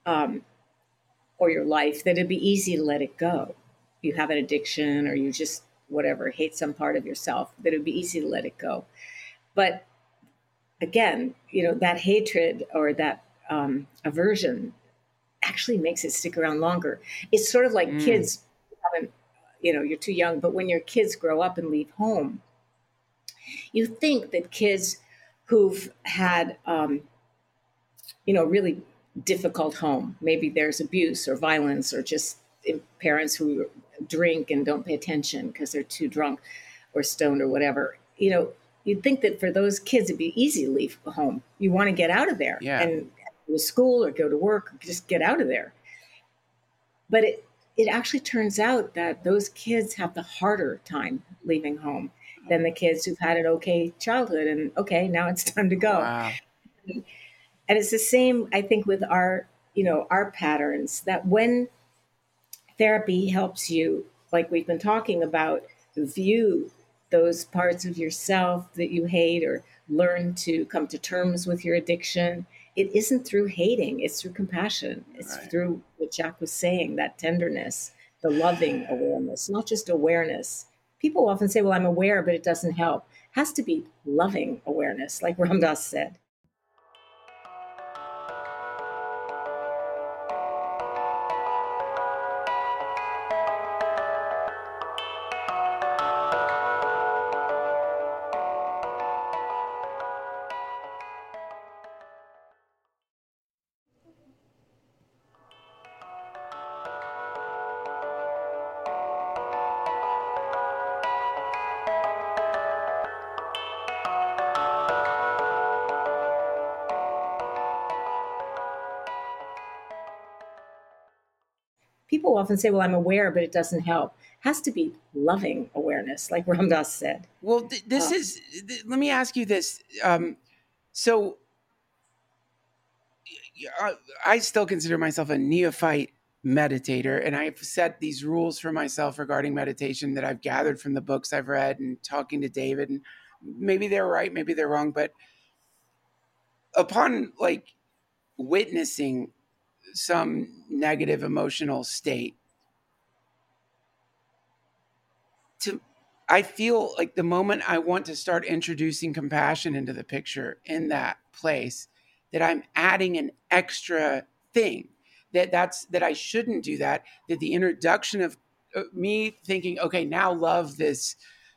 or your life, that it'd be easy to let it go. You have an addiction or you just, whatever, hate some part of yourself, that it'd be easy to let it go. But again, you know, that hatred or that aversion actually makes it stick around longer. It's sort of like kids haven't, you know, you're too young, but when your kids grow up and leave home, you think that kids who've had, you know, really difficult home, maybe there's abuse or violence or just parents who drink and don't pay attention because they're too drunk or stoned or whatever, you know, you'd think that for those kids, it'd be easy to leave home. You want to get out of there and go to school or go to work, or just get out of there. But it actually turns out that those kids have the harder time leaving home than the kids who've had an okay childhood and okay, now it's time to go. Wow. And it's the same, I think, with our, you know, our patterns, that when therapy helps you, like we've been talking about, view those parts of yourself that you hate or learn to come to terms with your addiction, it isn't through hating, it's through compassion. It's Right. through what Jack was saying, that tenderness, the loving awareness, not just awareness. People often say, well, I'm aware, but it doesn't help. It has to be loving awareness, like Ram Dass said. People often say, well, I'm aware, but it doesn't help. It has to be loving awareness, like Ram Dass said. Well, this is, let me ask you this. So I still consider myself a neophyte meditator, and I've set these rules for myself regarding meditation that I've gathered from the books I've read and talking to David, and maybe they're right, maybe they're wrong, but upon like witnessing some negative emotional state, I feel like the moment I want to start introducing compassion into the picture in that place, that I'm adding an extra thing, that I shouldn't do that, that the introduction of me thinking, okay, now love this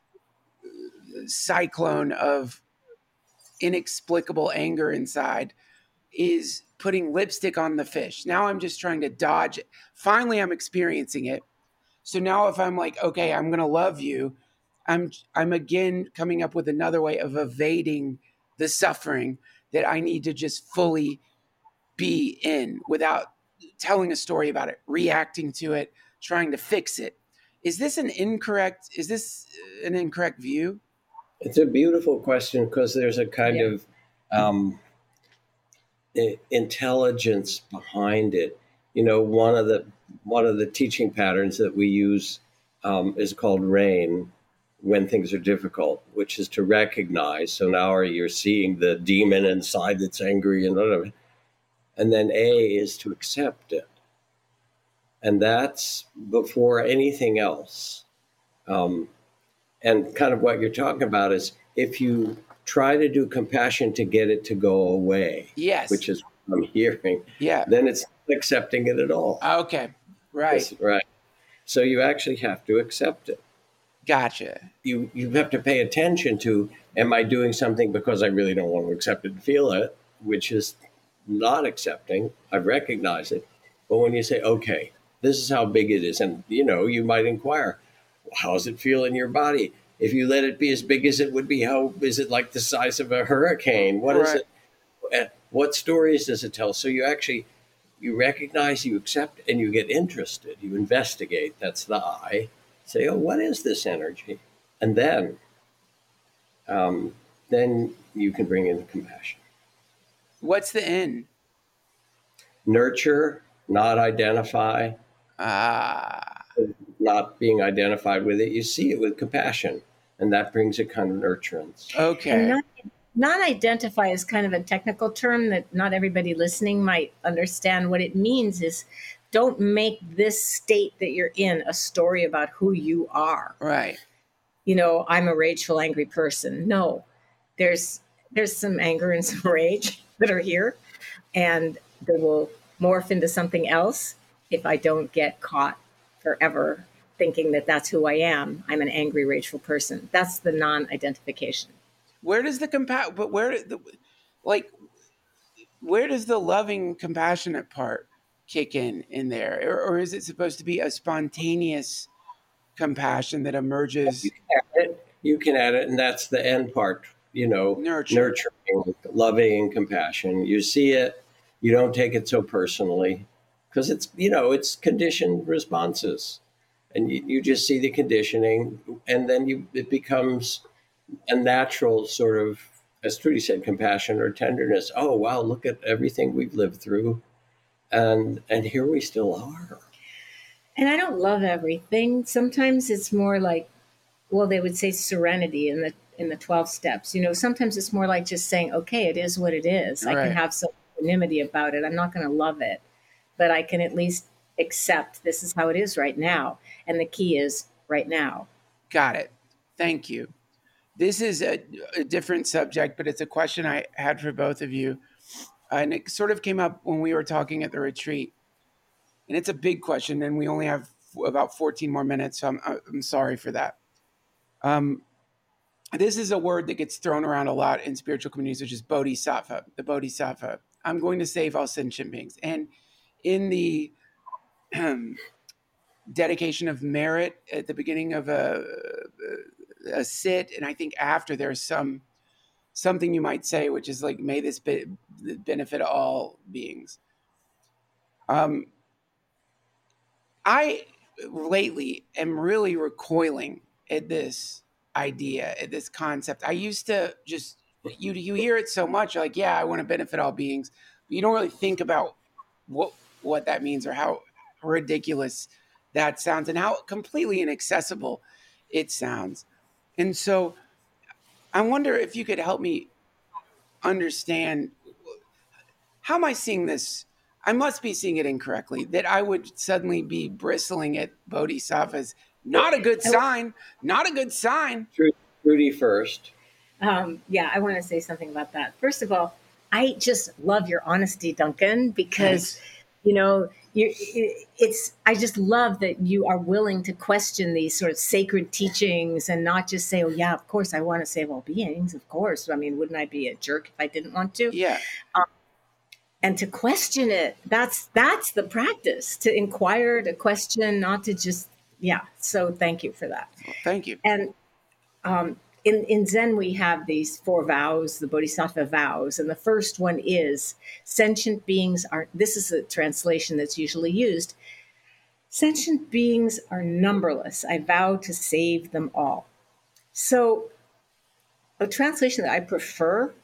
cyclone of inexplicable anger inside is putting lipstick on the fish. Now I'm just trying to dodge it. Finally, I'm experiencing it. So now if I'm like, okay, I'm going to love you, I'm again coming up with another way of evading the suffering that I need to just fully be in without telling a story about it, reacting to it, trying to fix it. Is this an incorrect view? It's a beautiful question because there's a kind of um, intelligence behind it. One of the teaching patterns that we use is called RAIN, when things are difficult, which is to recognize. So now you're seeing the demon inside that's angry and whatever. And then A is to accept it. And that's before anything else. And kind of what you're talking about is if you try to do compassion to get it to go away, Yes. which is what I'm hearing, Yeah. then it's not accepting it at all. Okay. Right. That's right. So you actually have to accept it. Gotcha. You have to pay attention to, am I doing something because I really don't want to accept it and feel it, which is not accepting. I recognize it. But when you say, okay, this is how big it is, and you might inquire, how does it feel in your body? If you let it be as big as it would be, how is it like the size of a hurricane? What is it? What stories does it tell? So you recognize, you accept, and you get interested. You investigate. That's the I. Say, oh, what is this energy? And then you can bring in compassion. What's the N? Nurture, not identify. Not being identified with it. You see it with compassion, and that brings a kind of nurturance. Okay. And not identify is kind of a technical term that not everybody listening might understand. What it means is don't make this state that you're in a story about who you are. Right. I'm a rageful, angry person. No, there's some anger and some rage that are here, and they will morph into something else if I don't get caught forever thinking that that's who I am. I'm an angry, rageful person. That's the non-identification. Where does where does the loving, compassionate part kick in there? Or is it supposed to be a spontaneous compassion that emerges? You can add it, and that's the end part, nurturing, loving, compassion. You see it, you don't take it so personally, because it's conditioned responses. And you just see the conditioning, and then it becomes a natural sort of, as Trudy said, compassion or tenderness. Oh, wow, look at everything we've lived through. And here we still are. And I don't love everything. Sometimes it's more like, well, they would say serenity in the 12 steps. Sometimes it's more like just saying, okay, it is what it is. Right. I can have some equanimity about it. I'm not going to love it, but I can at least accept this is how it is right now. And the key is right now. Got it. Thank you. This is a different subject, but it's a question I had for both of you. And it sort of came up when we were talking at the retreat. And it's a big question, and we only have about 14 more minutes, so I'm sorry for that. This is a word that gets thrown around a lot in spiritual communities, which is bodhisattva, the bodhisattva. I'm going to save all sentient beings. And in the dedication of merit at the beginning of a sit, and I think after, there's something you might say, which is like, may this benefit all beings. I lately am really recoiling at this idea, at this concept. I used to just, you hear it so much, like, yeah, I want to benefit all beings, but you don't really think about what that means, or how ridiculous that sounds, and how completely inaccessible it sounds. And so I wonder if you could help me understand, how am I seeing this? I must be seeing it incorrectly, that I would suddenly be bristling at bodhisattvas Not a good sign. Not a good sign. Trudy first. Yeah, I want to say something about that. First of all, I just love your honesty, Duncan, because Thanks. you know it's. I just love that you are willing to question these sort of sacred teachings and not just say, "Oh, yeah, of course, I want to save all beings. Of course, I mean, wouldn't I be a jerk if I didn't want to?" Yeah. And to question it, that's the practice. To inquire, to question, not to just yeah. So thank you for that. Well, thank you. And in Zen, we have these 4 vows, the Bodhisattva vows. And the first one is sentient beings are, this is a translation that's usually used. Sentient beings are numberless. I vow to save them all. So a translation that I prefer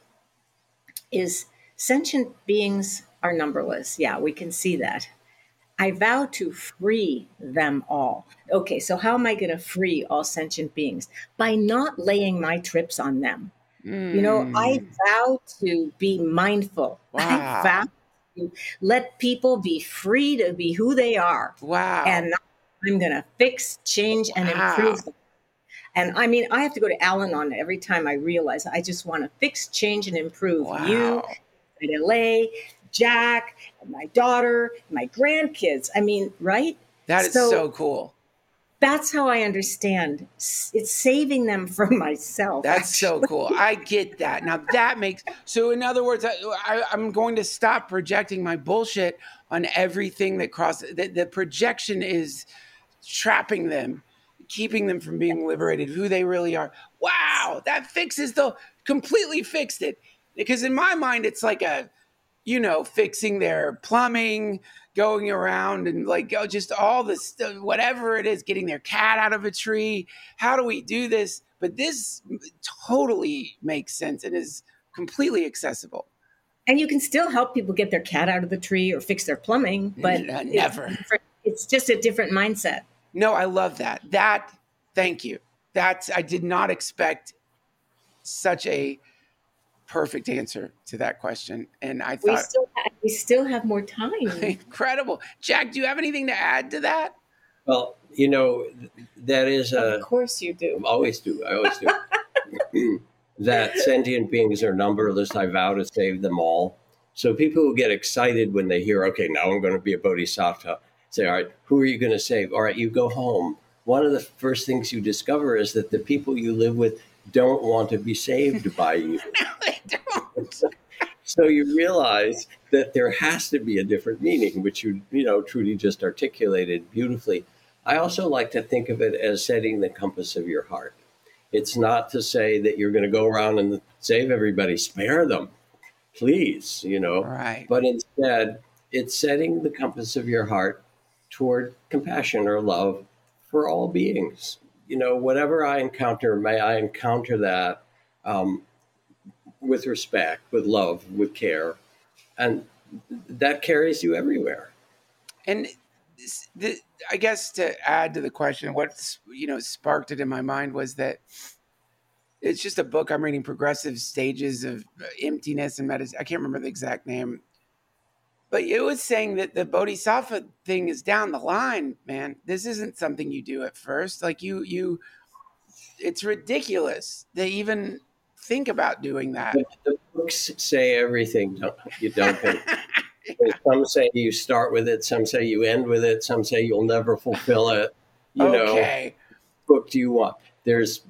is sentient beings are numberless. Yeah, we can see that. I vow to free them all. Okay, so how am I going to free all sentient beings? By not laying my trips on them. I vow to be mindful. Wow. I vow to let people be free to be who they are. Wow. And I'm going to fix, change, and improve them. And I mean, I have to go to Al Anon every time I realize I just want to fix, change, and improve you, LA, Jack, my daughter, my grandkids. I mean, right? That is so cool. That's how I understand. It's saving them from myself. That's so cool. I get that. Now that makes, so in other words, I'm going to stop projecting my bullshit on everything that crosses. The projection is trapping them, keeping them from being liberated, who they really are. Wow, that completely fixed it. Because in my mind, it's like fixing their plumbing, going around and just all this, whatever it is, getting their cat out of a tree. How do we do this? But this totally makes sense and is completely accessible. And you can still help people get their cat out of the tree or fix their plumbing, but never. It's just a different mindset. No, I love that. Thank you. I did not expect such a perfect answer to that question. And I thought we still have more time. Incredible. Jack, do you have anything to add to that? Well, that is of course you do. I always do. That sentient beings are numberless. I vow to save them all. So people who get excited when they hear, okay, now I'm going to be a bodhisattva, say, all right, who are you going to save? All right, you go home. One of the first things you discover is that the people you live with don't want to be saved by you. No, they don't. So you realize that there has to be a different meaning, which Trudy just articulated beautifully. I also like to think of it as setting the compass of your heart. It's not to say that you're going to go around and save everybody, spare them, please, Right. But instead, it's setting the compass of your heart toward compassion or love for all beings. Whatever I encounter, may I encounter that with respect, with love, with care. And that carries you everywhere. And I guess to add to the question, what sparked it in my mind was that it's just a book I'm reading, Progressive Stages of Emptiness and Meditation. I can't remember the exact name. But it was saying that the bodhisattva thing is down the line, man. This isn't something you do at first. It's ridiculous to even think about doing that. The books say everything, you don't think. Some say you start with it. Some say you end with it. Some say you'll never fulfill it. Okay. What book do you want? There's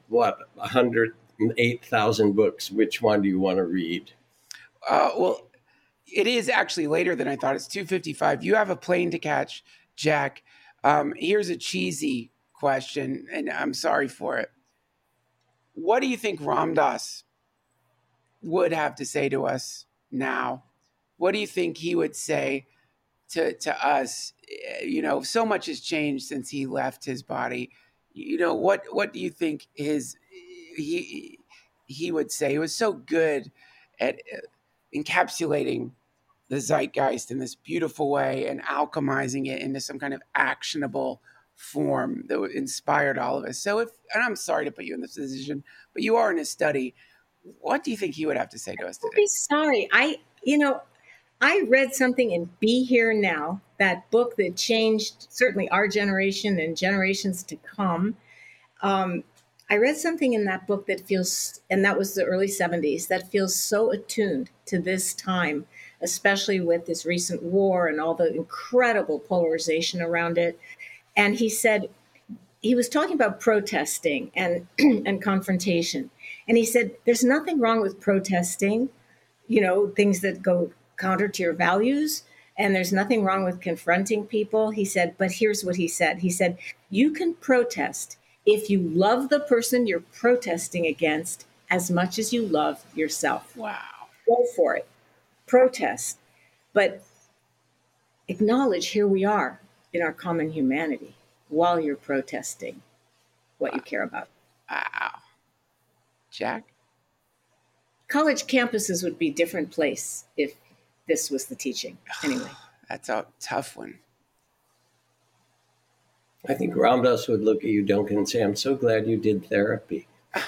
108,000 books. Which one do you want to read? Well, it is actually later than I thought. It's 2:55. You have a plane to catch, Jack. Here's a cheesy question, and I'm sorry for it. What do you think Ram Dass would have to say to us now? What do you think he would say to us? So much has changed since he left his body. What do you think he would say? He was so good at encapsulating the zeitgeist in this beautiful way and alchemizing it into some kind of actionable form that inspired all of us. So and I'm sorry to put you in this position, but you are in his study. What do you think he would have to say to us today? Don't be sorry. I read something in Be Here Now, that book that changed certainly our generation and generations to come. Um, I read something in that book that feels, and that was the early 70s, that feels so attuned to this time, especially with this recent war and all the incredible polarization around it. And he said, he was talking about protesting and and confrontation. And he said, there's nothing wrong with protesting, things that go counter to your values. And there's nothing wrong with confronting people. He said, but here's what he said. He said, you can protest if you love the person you're protesting against as much as you love yourself. Wow. Go for it. Protest. But acknowledge here we are in our common humanity while you're protesting what you care about. Wow. Jack? College campuses would be a different place if this was the teaching. Anyway. That's a tough one. I think Ramdas would look at you, Duncan, and say, I'm so glad you did therapy.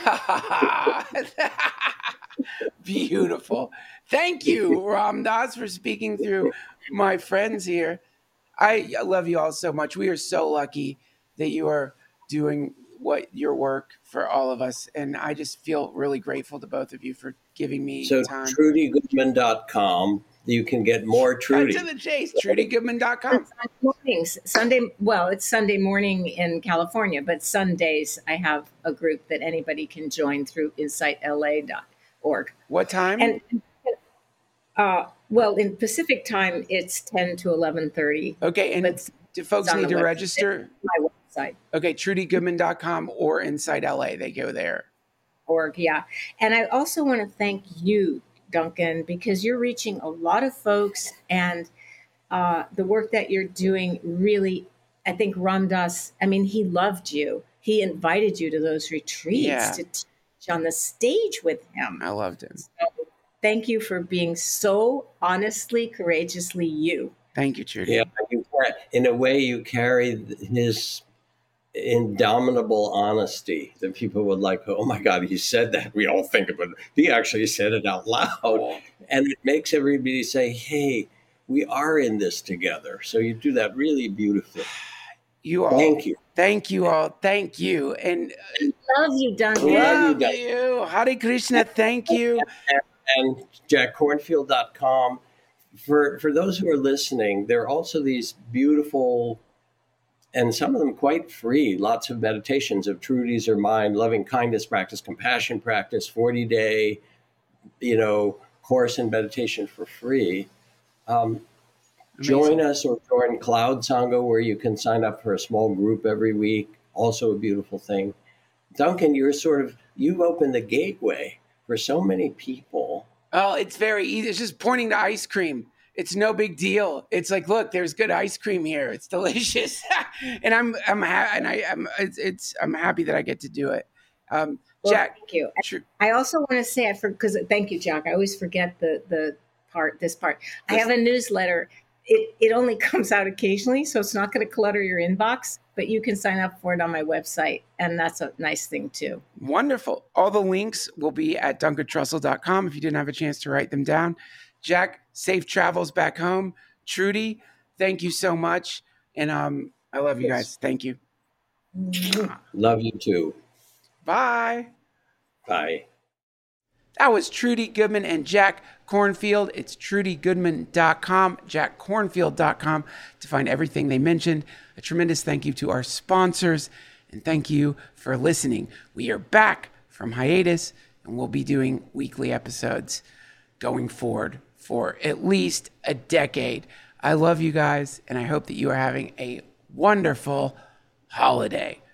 Beautiful. Thank you, Ramdas, for speaking through my friends here. I love you all so much. We are so lucky that you are doing your work for all of us. And I just feel really grateful to both of you for giving me so time. TrudyGoodman.com. You can get more Trudy. Cut to the chase, TrudyGoodman.com. Mornings, it's Sunday morning in California, but Sundays I have a group that anybody can join through insightla.org. What time? And in Pacific time, it's 10 to 11:30. Okay, and do folks need to register? My website. Okay, TrudyGoodman.com or Inside LA. They go there. Org, yeah. And I also want to thank you, Duncan, because you're reaching a lot of folks, and the work that you're doing really, I think Ramdas, he loved you. He invited you to those retreats to teach on the stage with him. I loved him. So thank you for being so honestly, courageously you. Thank you, Trudy. Yeah, in a way, you carry his indomitable honesty that people would like, oh my God, he said that. We all think of it. He actually said it out loud. And it makes everybody say, hey, we are in this together. So you do that really beautifully. You all. Thank you. Thank you all. Thank you. And love you, Duncan. Love you. Hare Krishna. Thank you. And JackCornfield.com. For those who are listening, there are also these beautiful, and some of them quite free, lots of meditations of Trudy's or mine, loving kindness practice, compassion practice, 40-day, course in meditation for free. Join us or join Cloud Sangha, where you can sign up for a small group every week. Also a beautiful thing. Duncan, you've opened the gateway for so many people. Oh, it's very easy. It's just pointing to ice cream. It's no big deal. It's like, look, there's good ice cream here. It's delicious, and I'm happy that I get to do it. Jack, thank you. I also want to say, thank you, Jack. I always forget this part. I have a newsletter. It only comes out occasionally, so it's not going to clutter your inbox, but you can sign up for it on my website, and that's a nice thing too. Wonderful. All the links will be at DuncanTrussell.com if you didn't have a chance to write them down. Jack, safe travels back home. Trudy, thank you so much. And I love you guys. Thank you. Love you too. Bye. Bye. That was Trudy Goodman and Jack Kornfield. It's TrudyGoodman.com, JackKornfield.com to find everything they mentioned. A tremendous thank you to our sponsors, and thank you for listening. We are back from hiatus, and we'll be doing weekly episodes going forward for at least a decade. I love you guys, and I hope that you are having a wonderful holiday.